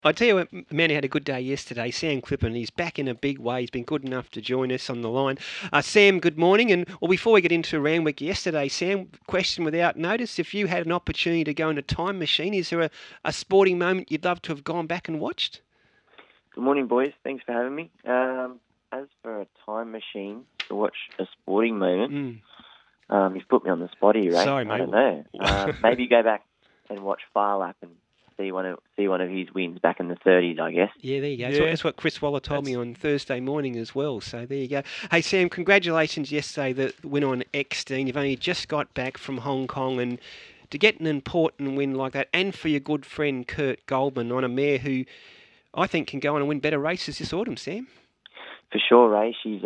I tell you what, man, he had a good day yesterday. Sam Clipper, he's back in a big way. He's been good enough to join us on the line. Sam, good morning. And well, before we get into Randwick yesterday, Sam, question without notice: if you had an opportunity to go in a time machine, is there a sporting moment you'd love to have gone back and watched? Good morning, boys. Thanks for having me. As for a time machine to watch a sporting moment, you've put me on the spot here, Ray. Sorry, mate. I don't know. Maybe go back and watch Farlap and see one of his wins back in the 30s, I guess. Yeah, there you go. Yeah. That's what Chris Waller told me on Thursday morning as well. So there you go. Hey, Sam, congratulations yesterday, the win on Eckstein. You've only just got back from Hong Kong, and to get an important win like that, and for your good friend Kurt Goldman on a mare who I think can go on and win better races this autumn, Sam. For sure, Ray. She's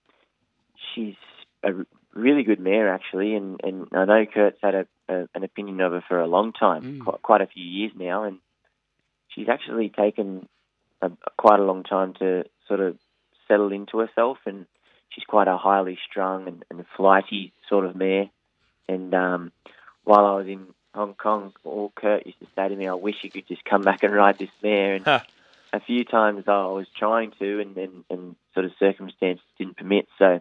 a really good mare, actually, and I know Kurt's had an opinion of her for a long time, quite a few years now, and she's actually taken quite a long time to sort of settle into herself, and she's quite a highly strung and flighty sort of mare. And while I was in Hong Kong, all Kurt used to say to me, "I wish you could just come back and ride this mare." And a few times I was trying to, and sort of circumstances didn't permit. So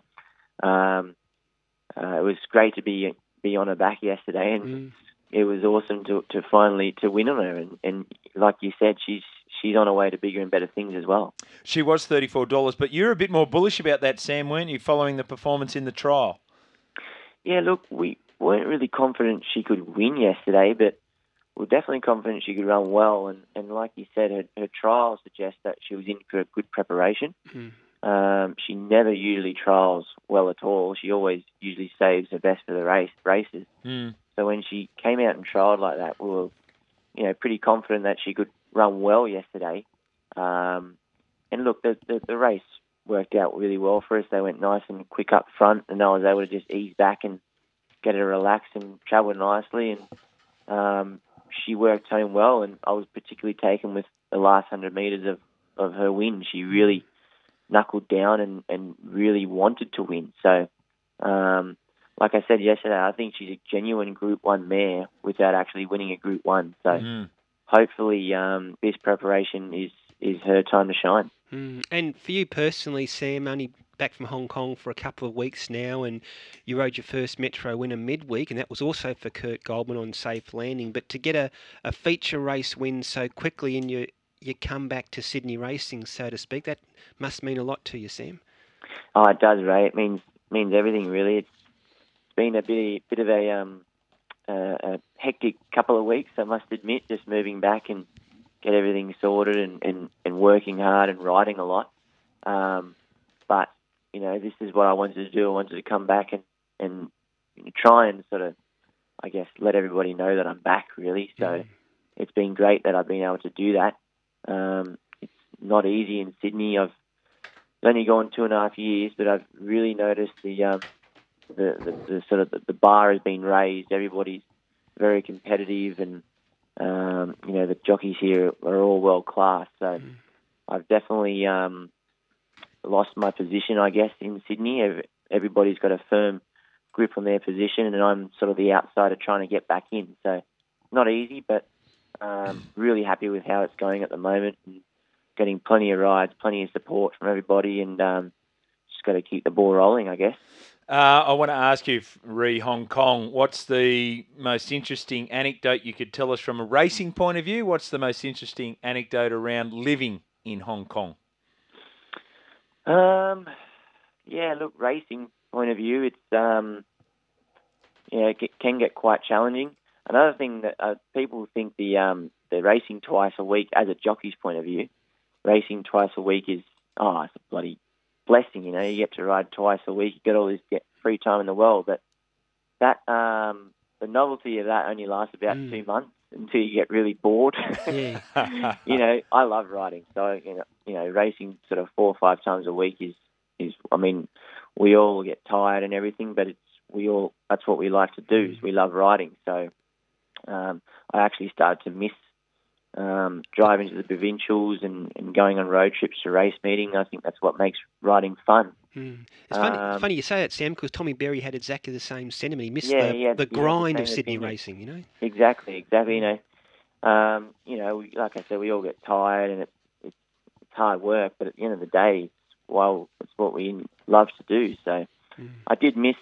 it was great to be on her back yesterday, and it was awesome to finally to win on her. And like you said, she's on her way to bigger and better things as well. She was $34, but you're a bit more bullish about that, Sam, weren't you, following the performance in the trial? Yeah, look, we weren't really confident she could win yesterday, but we're definitely confident she could run well. And like you said, her trials suggest that she was in for a good preparation. She never usually trials well at all. She always usually saves her best for the races. So when she came out and trialled like that, we were, pretty confident that she could run well yesterday. And look, the race worked out really well for us. They went nice and quick up front, and I was able to just ease back and get her to relax and travel nicely. And she worked home well, and I was particularly taken with the last 100 metres of her win. She really knuckled down and really wanted to win. So, like I said yesterday, I think she's a genuine Group 1 mare without actually winning a Group 1. So hopefully this preparation is her time to shine. And for you personally, Sam, only back from Hong Kong for a couple of weeks now, and you rode your first Metro winner midweek, and that was also for Kurt Goldman on Safe Landing. But to get a feature race win so quickly in your come back to Sydney racing, so to speak, that must mean a lot to you, Sam. Oh, it does, Ray. It means everything, really. It's been a bit of a hectic couple of weeks, I must admit, just moving back and get everything sorted and working hard and riding a lot. But, this is what I wanted to do. I wanted to come back and try and sort of, I guess, let everybody know that I'm back, really. So it's been great that I've been able to do that. It's not easy in Sydney. I've only gone 2.5 years, but I've really noticed the sort of the bar has been raised. Everybody's very competitive, and the jockeys here are all world class. So I've definitely lost my position, I guess, in Sydney. Everybody's got a firm grip on their position, and I'm sort of the outsider trying to get back in. So not easy, but really happy with how it's going at the moment, and getting plenty of rides, plenty of support from everybody, and just got to keep the ball rolling, I guess. I want to ask you, re Hong Kong, what's the most interesting anecdote you could tell us from a racing point of view? What's the most interesting anecdote around living in Hong Kong? Racing point of view, it's it can get quite challenging. Another thing that people think the racing twice a week, as a jockey's point of view, racing twice a week is it's a bloody blessing. You get to ride twice a week, you get all this free time in the world. But that the novelty of that only lasts about 2 months until you get really bored. Yeah. I love riding, so racing sort of 4 or 5 times a week is. I mean, we all get tired and everything, but that's what we like to do. Is we love riding. So I actually started to miss driving to the provincials and going on road trips to race meeting. I think that's what makes riding fun. It's funny you say that, Sam, because Tommy Berry had exactly the same sentiment. He missed the he had grind the of same Sydney opinion. racing, Exactly. Like I said, we all get tired, and it's hard work. But at the end of the day, it's what we love to do. So I did miss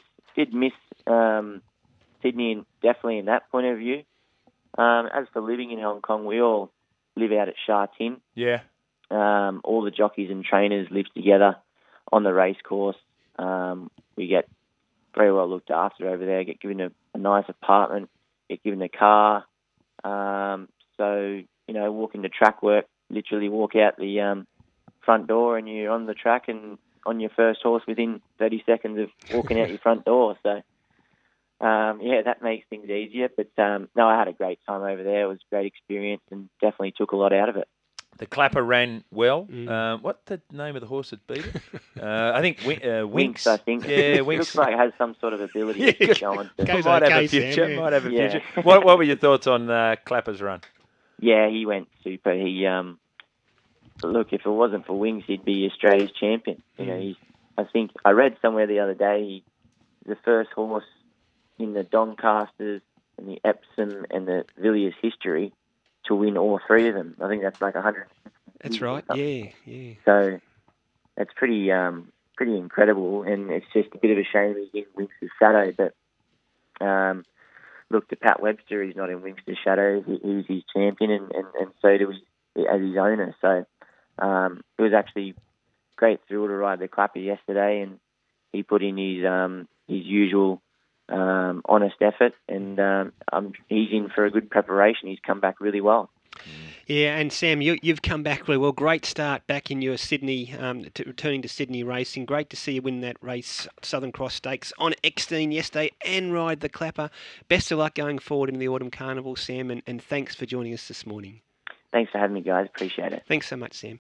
Sydney, and definitely in that point of view. As for living in Hong Kong, we all live out at Sha Tin. Yeah. All the jockeys and trainers live together on the race course. We get very well looked after over there, get given a nice apartment, get given a car. So, walk into track work, literally walk out the front door and you're on the track and on your first horse within 30 seconds of walking out your front door. So, that makes things easier. But, no, I had a great time over there. It was a great experience and definitely took a lot out of it. The Clapper ran well. What's the name of the horse that beat it? I think Winks. I think. Yeah, Winks. Winks. Looks like it has some sort of ability to keep going. Goes Might okay, have a future. Sam, yeah. Might have a Yeah. future. What were your thoughts on Clapper's run? Yeah, he went super. He look, if it wasn't for Wings, he'd be Australia's champion. I think I read somewhere the other day he's the first horse in the Doncasters and the Epsom and the Villiers history to win all three of them. I think that's like 100. That's right. Yeah. So that's pretty incredible, and it's just a bit of a shame he's in Winks' shadow. But look, to Pat Webster, he's not in Winks' shadow. He's his champion, and so do we as his owner. So it was actually great thrill to ride the Clapper yesterday, and he put in his usual honest effort, and he's in for a good preparation. He's come back really well. Yeah, and Sam, you've come back really well. Great start back in your Sydney, returning to Sydney racing. Great to see you win that race, Southern Cross Stakes, on Eckstein yesterday and ride the Clapper. Best of luck going forward in the Autumn Carnival, Sam, and thanks for joining us this morning. Thanks for having me, guys. Appreciate it. Thanks so much, Sam.